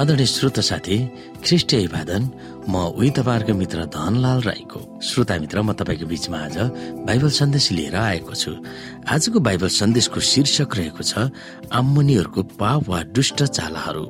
आदरणीय श्रोता साथी, ख्रीष्ट अभिवादन। म उही तपाईहरुको मित्र धनलाल राईको। श्रोता मित्र, म तपाईको बीचमा आज बाइबल सन्देश लिएर आएको छु। आजको बाइबल सन्देशको शीर्षक रहेको छ अम्मोनीहरूको पाप वा दुष्ट चालहरू।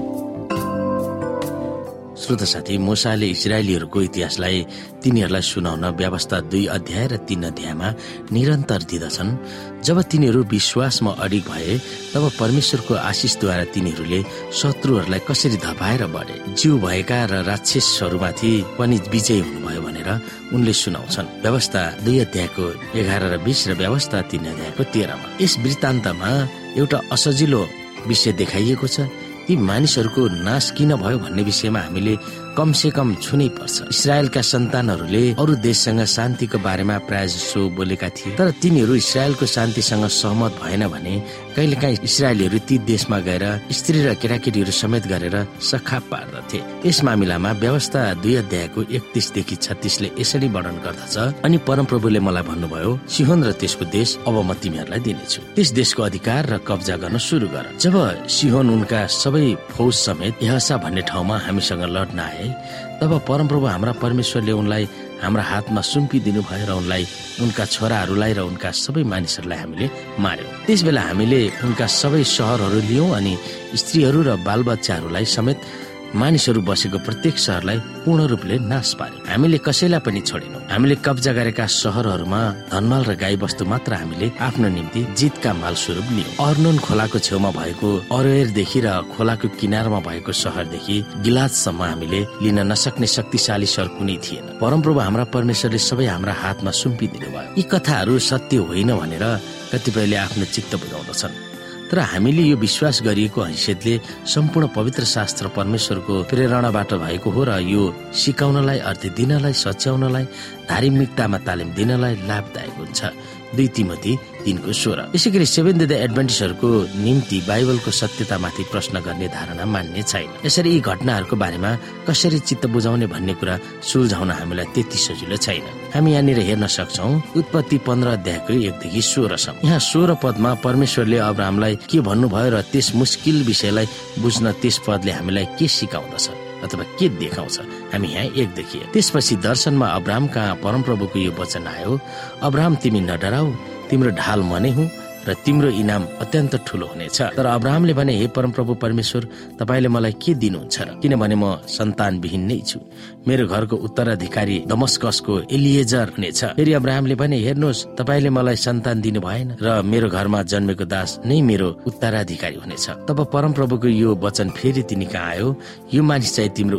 श्रोता साथी, मूसाले इजरायलीहरूको इतिहासलाई तिनीहरूलाई सुनाउन व्यवस्था 2 अध्याय र 3 अध्यायमा निरन्तर दिँदछन्। जब तिनीहरू विश्वासमा अडिग भए तब परमेश्वरको आशिषद्वारा तिनीहरूले शत्रुहरूलाई कसरी धपाएर बढे, जीव भएका र राक्षसहरूमाथि पनि विजयी हुनुभयो भनेर उनले सुनाउँछन्। व्यवस्था 2 अध्यायको 11 र 20 र व्यवस्था 3 अध्यायको 13मा यस वृत्तान्तमा एउटा असजिलो विषय देखाइएको छ। ती मानिसहरूको नाश किन भयो भन्ने विषयमा हामीले कमसे कम छुनै पर्छ। इस्राएलका सन्तानहरूले अरू देशसँग शान्तिको बारेमा प्राय जसो बोलेका थिए, तर तिनीहरू इस्राएलको शान्तिसँग सहमत भएन भने कहिलेकाहीँ इस्राएलीहरू ती देशमा गएर स्त्री र केटाकेटीहरू समेत गरेर सखाप पार्दथे। यस मामिलामा व्यवस्था 2 अध्यायको 31 देखि 36ले यसरी वर्णन गर्दछ। अनि परमप्रभुले मलाई भन्नुभयो, सिहोन र त्यसको देश अब म तिमीहरूलाई दिनेछु। त्यस देशको अधिकार र कब्जा गर्न सुरु गर। जब सिहोन उनका सबै फौज समेत यहसा भन्ने ठाउँमा हामीसँग लड्न आए, तब परमप्रभु हाम्रा परमेश्वरले उनलाई हाम्रा हातमा सुम्पिदिनु भयो र उनलाई, उनका छोराहरूलाई र उनका सबै मानिसहरूलाई हामीले मार्यौं। त्यस बेला हामीले उनका सबै शहरहरू लियौं अनि स्त्रीहरू र बालबच्चाहरूलाई समेत मानिसहरू बसेको प्रत्येक शहरलाई पूर्ण रूपले नाश पार्यौं। हामीले कसैलाई पनि छोडेनौं। हामीले कब्जा गरेका शहरहरूमा धनमाल र गाई बस्तु मात्र हामीले आफ्नो निम्ति जितका माल स्वरूप लियौं। अर्नोन खोलाको छेउमा भएको अरोएरदेखि र खोलाको किनारमा भएको शहरदेखि गिलादसम्म हामीले लिन नसक्ने शक्तिशाली शहर कुनै थिएन। परमप्रभु हाम्रा परमेश्वरले सबै हाम्रा हातमा सुम्पिदिनु भयो। यी कथाहरू सत्य होइन भनेर कतिपयले आफ्नो चित्त बुझाउँदछन्, तर हामीले यो विश्वास गरिएको हैसियतले सम्पूर्ण पवित्र शास्त्र परमेश्वरको प्रेरणाबाट भएको हो र यो सिकाउनलाई, अर्थ दिनलाई, सच्याउनलाई, धार्मिकतामा तालिम दिनलाई लाभदायक हुन्छ। 2 तिमोथी 3:16। यसैगरी सेभेन्थ डे एडभेन्टिस्टहरूको निम्ति बाइबलको सत्यतामाथि प्रश्न गर्ने धारणा मान्ने छैन। यसरी यी घटनाहरूको बारेमा कसरी चित्त बुझाउने भन्ने कुरा सुल्झाउन हामीलाई त्यति सजिलो छैन। हामी यहाँनिर हेर्न सक्छौं उत्पत्ति 15 अध्यायको 1 देखि 16 सम्म। यहाँ 16 पदमा परमेश्वरले अब्राहमलाई के भन्नुभयो र त्यस मुस्किल विषयलाई बुझ्न त्यस पदले हामीलाई के सिकाउँदछ अथवा के देखाउँछ, हामी यहाँ 1 देखिए। त्यसपछि दर्शनमा अब्राहम कहाँ परमप्रभुको यो वचन आयो, अब्राहम तिमी नडराऊ, तिम्रो ढाल म नै हुँ र तिम्रो इनाम अत्यन्त ठूलो हुनेछ। तर अब्राहमले भने, हे परमप्रभु परमेश्वर, तपाईले मलाई के दिनुहुन्छ र? किनभने म सन्तानविहीन नै छु। मेरो घरको उत्तराधिकारी दमस्कसको एलिएजर हुनेछ। फेरि अब्राहमले भने, हेर्नुहोस्, तपाईले मलाई सन्तान दिनु भएन र मेरो घरमा जन्मेको दास नै मेरो उत्तराधिकारी हुनेछ। तब परमप्रभुको यो वचन फेरि तिनी कहाँ आयो, यो मानिस चाहिँ तिम्रो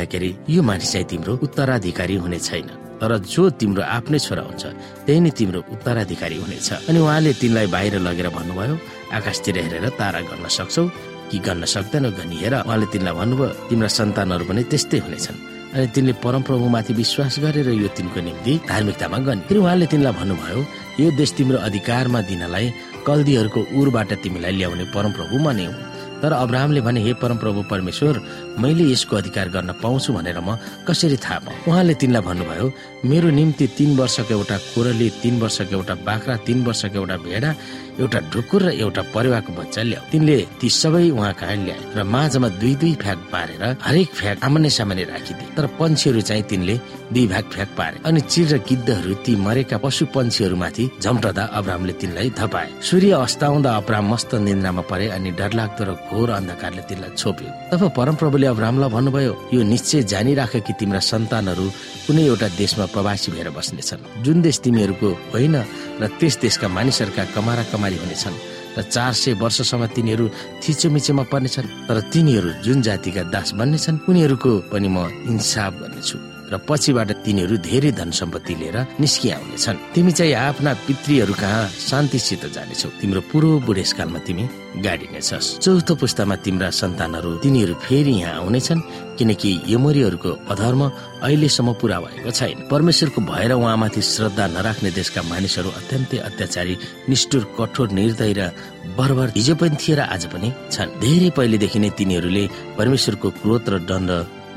उत्तराधिकारी हुने छैन, तर जो तिम्रो आफ्नै छोरा हुन्छ त्यही नै तिम्रो उत्तराधिकारी हुनेछ। अनि उहाँले तिनलाई बाहिर लगेर भन्नुभयो, आकाशतिर हेरेर तारा गर्न सक्छौ कि गर्न सक्दैनौ गनी हेर। उहाँले तिनलाई भन्नुभयो, तिम्रा सन्तानहरू पनि त्यस्तै हुनेछन्। अनि तिनले परमप्रभुमाथि विश्वास गरेर यो तिनको निम्ति धार्मिकतामा गने। फेरि उहाँले तिनलाई भन्नुभयो, यो देश तिम्रो अधिकारमा दिनलाई कल्दीहरूको उरबाट तिमीलाई ल्याउने परमप्रभु म नै हुँ। तर अब्राहमले भने, हे परमप्रभु परमेश्वर, मैले यसको अधिकार गर्न पाउँछु भनेर म कसरी थाहा पाऊँ? उहाँले तिनलाई भन्नुभयो, मेरो निम्ति 3 वर्षको एउटा कोरली, 3 वर्षको एउटा बाख्रा, 3 वर्षको एउटा भेडा, एउटा ढुकुर र एउटा परेवाको बच्चा ल्याऊ। तिनले ती सबै उहाँ कहाँ ल्याए र माझमा 2-2 फ्याक पारेर हरेक फ्याक आमने सामने राखिदिए। तर पंक्षीहरू चाहिँ तिनले 2 भाग फ्याक पारे। अनि चिल र गिद्धहरू ती मरेका पशु पंक्षीहरूमाथि झम्टदा अब्राहमले तिनलाई धपाए। सूर्य अस्ताउँदा अब्राहम मस्त निन्द्रामा परे अनि डरलाग्दो र घोर अन्धकारले तिनलाई छोप्यो। तब परमप्रभुले अब्राहमलाई भन्नुभयो, यो निश्चय जानिराख कि तिम्रा सन्तानहरू कुनै एउटा देशमा प्रवासी भएर बस्नेछन्, जुन देश तिमीहरूको होइन, र त्यस देशका मानिसहरूका कमारा कमारी हुनेछन् र 400 वर्षसम्म तिनीहरू थिचोमिचोमा पर्नेछन्। तर तिनीहरू जुन जातिका दास बन्नेछन् उनीहरूको पनि म इन्साफ गर्नेछु र पछिबाट तिनीहरू धेरै धन सम्पत्ति लिएर निस्किआउनेछन्। तिमी चाहिँ आफ्ना पितृहरू कहाँ शान्तिसित जानेछौ। तिम्रो पुरो बुढेसकालमा तिमी गाडिनेछस्। 4थो पुस्तामा तिम्रा सन्तानहरू तिनीहरू फेरि यहाँ आउनेछन्, किनकि एमोरीहरूको अधर्म अहिलेसम्म पूरा भएको छैन। परमेश्वरको भएर उहाँमाथि श्रद्धा नराख्ने देशका मानिसहरू अत्यन्तै अत्याचारी, निष्ठुर, कठोर, निर्दयी र बर्बर हिजो पनि थिए र आज पनि छन्। धेरै पहिलेदेखि नै तिनीहरूले परमेश्वरको क्रोध र दण्ड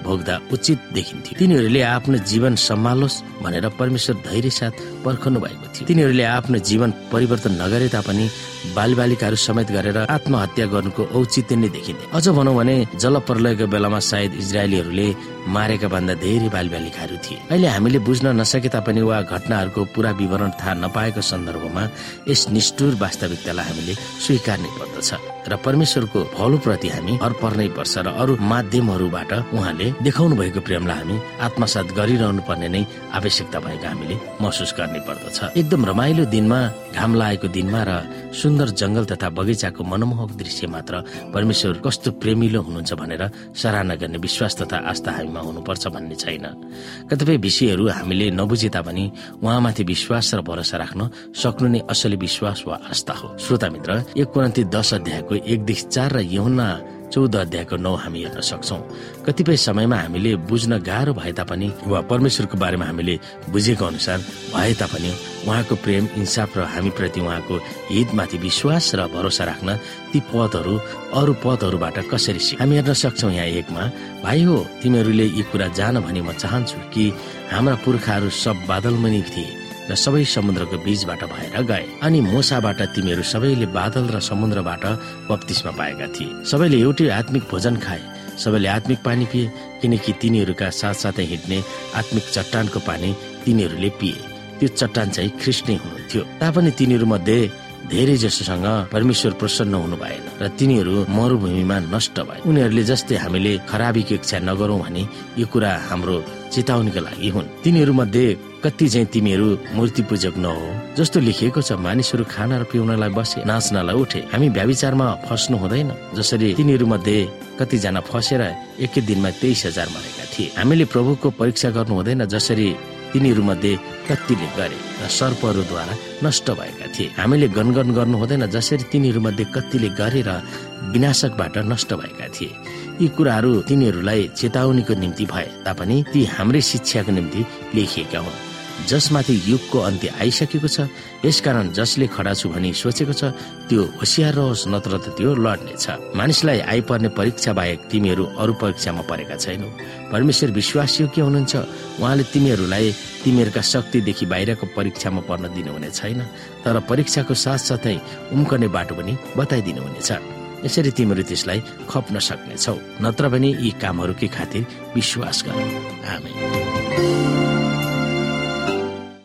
भोग्दा उचित देखिन्थ्यो। तिनीहरूले आफ्नो जीवन सम्हालोस् भनेर परमेश्वर धैर्य साथ पर्खनु भएको थियो। तिनीहरूले आफ्नो जीवन परिवर्तन नगरे तापनि बालबालिकाहरू समेत गरेर आत्महत्या गर्नुको औचित्य नै देखिन्थे। अझ भनौं भने जलप्रलयको बेलामा सायद इजरायलीहरूले मारेका भन्दा धेरै बालबालिकाहरू थिए। अहिले हामीले बुझ्न नसके तापनि वा घटनाहरूको पूरा विवरण थाहा नपाएको सन्दर्भमा यस निष्ठुर वास्तविकतालाई हामीले स्वीकार्नै पर्दछ र परमेश्वरको भलोप्रति हामी अर्पणै पर्छ र अरू माध्यमहरूबाट उहाँले देखाउनु भएको प्रेमलाई हामी आत्मसात गरिरहनु पर्ने नै आवश्यकता भएको हामीले महसुस गर्ने पर्दछ। एकदम रमाइलो दिनमा, घाम लागेको दिनमा र सुन्दर जंगल तथा बगैँचाको मनमोहक दृश्य मात्र परमेश्वर कस्तो प्रेमिलो हुनुहुन्छ भनेर सराहना गर्ने विश्वास तथा आस्था हामीमा हुनुपर्छ भन्ने छैन। कतिपय विषयहरू हामीले नबुझे तापनि उहाँमाथि विश्वास र भरोसा राख्न सक्नु नै असली विश्वास वा आस्था हो। श्रोता मित्र, 1 कोरिन्थी 10 अध्यायको 1-4 र यूहन्ना 14 अध्यायको 9 हामी हेर्न सक्छौं। कतिपय समयमा हामीले बुझ्न गाह्रो भए तापनि वा परमेश्वरको बारेमा हामीले बुझेको अनुसार भए तापनि उहाँको प्रेम, इन्साफ र हामीप्रति उहाँको हितमाथि विश्वास र भरोसा राख्न ती पदहरू अरू पदहरूबाट कसरी हामी हेर्न सक्छौं। यहाँ 1 मा, भाइ हो, तिमीहरूले यी कुरा जान भनी म चाहन्छु कि हाम्रा पुर्खाहरू सब बादलमुनि थिए र सबै समुद्रको बीचबाट भएर गए। अनि मूसाबाट तिमीहरू सबैले बादल र समुद्रबाट बप्तिस्मा पाएका थिए। सबैले एउटै आत्मिक भोजन खाए, सबैले आत्मिक पानी पिए, किनकि तिनीहरूका साथसाथै हिँड्ने आत्मिक चट्टानको पानी तिनीहरूले पिए। त्यो चट्टान चाहिँ ख्रीष्ट नै हुनुहुन्थ्यो। तापनि तिनीहरू मध्ये धेरै जसोसँग परमेश्वर प्रसन्न हुनु भएन र तिनीहरू मरुभूमिमा नष्ट भए। उनीहरूले जस्तै हामीले खराबीको इच्छा नगरौं भने यो कुरा हाम्रो चेतावनीका लागि हुन्। तिनीहरू मध्ये कति चाहिँ तिमीहरू मूर्ति पूजक नहो, जस्तो लेखिएको छ, मानिसहरू खाना र पिउनलाई बसे, नाच्नलाई उठे। हामी व्याभिचारमा फस्नु हुँदैन, जसरी तिनीहरू मध्ये कतिजना फसेर एकै दिनमा 23,000 मरेका थिए। हामीले प्रभुको परीक्षा गर्नु हुँदैन, जसरी तिनीहरू मध्ये कतिले गरे र सर्पहरूद्वारा नष्ट भएका थिए। हामीले गणगण गर्नु हुँदैन, जसरी तिनीहरू मध्ये कतिले गरे र विनाशकबाट नष्ट भएका थिए। यी कुराहरू तिनीहरूलाई चेतावनीको निम्ति भए तापनि ती हाम्रै शिक्षाको निम्ति लेखिएका हुन्, जसमाथि युगको अन्त्य आइसकेको छ। यसकारण जसले खडा छु भनी सोचेको छ त्यो होशियार रहोस्, नत्र त त्यो लड्नेछ। मानिसलाई आइपर्ने परीक्षा बाहेक तिमीहरू अरू परीक्षामा परेका छैनौ। परमेश्वर विश्वासयोग्य हुनुहुन्छ, उहाँले तिमीहरूलाई तिमीहरूका शक्तिदेखि बाहिरको परीक्षामा पर्न दिनुहुने छैन, तर परीक्षाको साथसाथै उम्कने बाटो पनि बताइदिनु हुनेछ। यसरी तिमीहरू त्यसलाई खप्न सक्नेछौ, नत्र भने यी कामहरूकै खातिर विश्वास गर। आमेन।